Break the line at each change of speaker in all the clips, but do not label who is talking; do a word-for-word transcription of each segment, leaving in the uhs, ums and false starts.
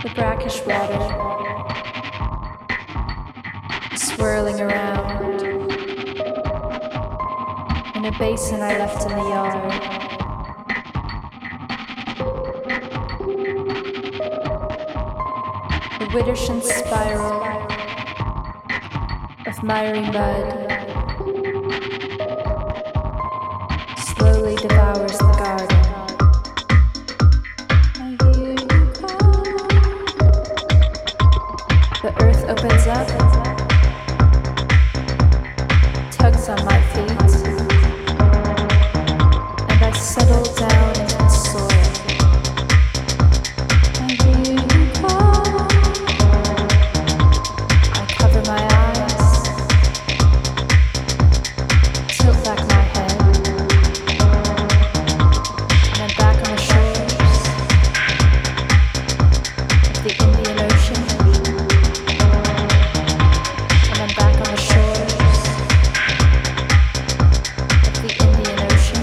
The brackish water swirling around in a basin I left in the yard. The Widdersham spiral of miry mud slowly devours the garden. The earth opens up, tugs on my feet, and I settle down into the soil. I hear you call. I cover my eyes, tilt back my head, and I'm back on the shores of the Indian Ocean. Back on the shores of the Indian Ocean.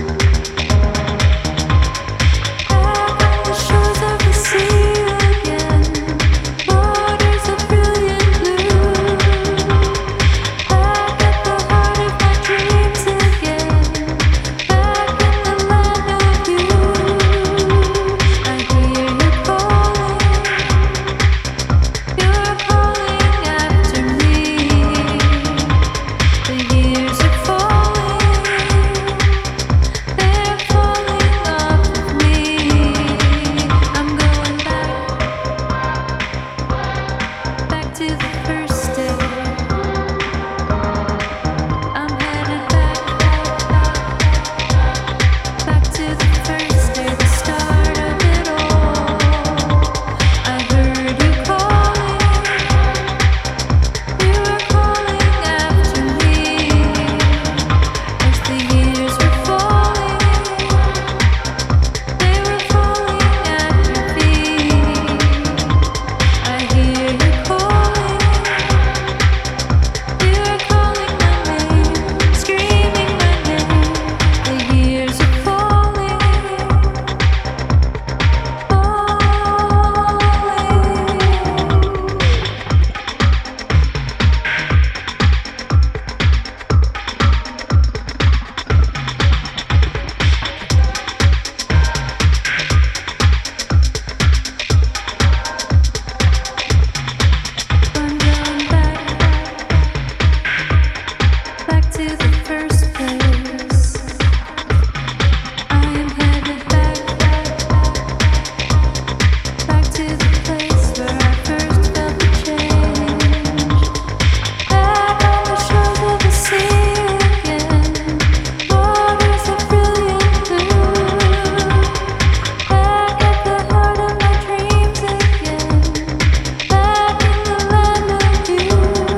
Back on the shores of the sea again. Waters of brilliant blue. Back at the heart of my dreams again. Back in the land of you. I hear you calling. You're calling after me. The years are falling, they're falling off of me. I'm going back, back to the first day. I'm headed back, back to the first day, the start of it all. I heard you calling, you were calling after me. As the years were falling, they were falling at your feet. I hear you calling, you are calling my name, screaming my name. The years are falling, I'm going back, back to the first place. I am headed back, back to the place where I first felt the change. Back on the shores of the sea again. Waters of brilliant blue. Back at the heart of my dreams again. Back in the land of you.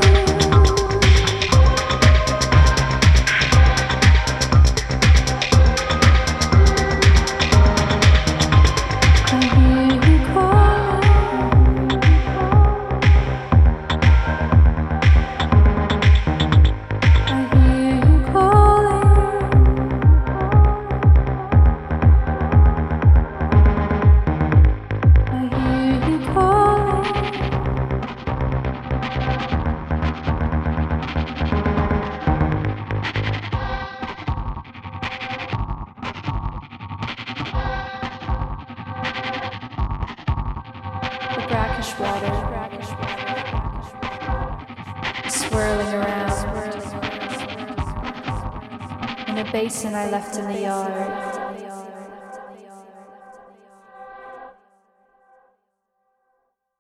I hear you calling. I hear you calling. I hear you calling. The brackish water swirling around in a basin I left in the yard.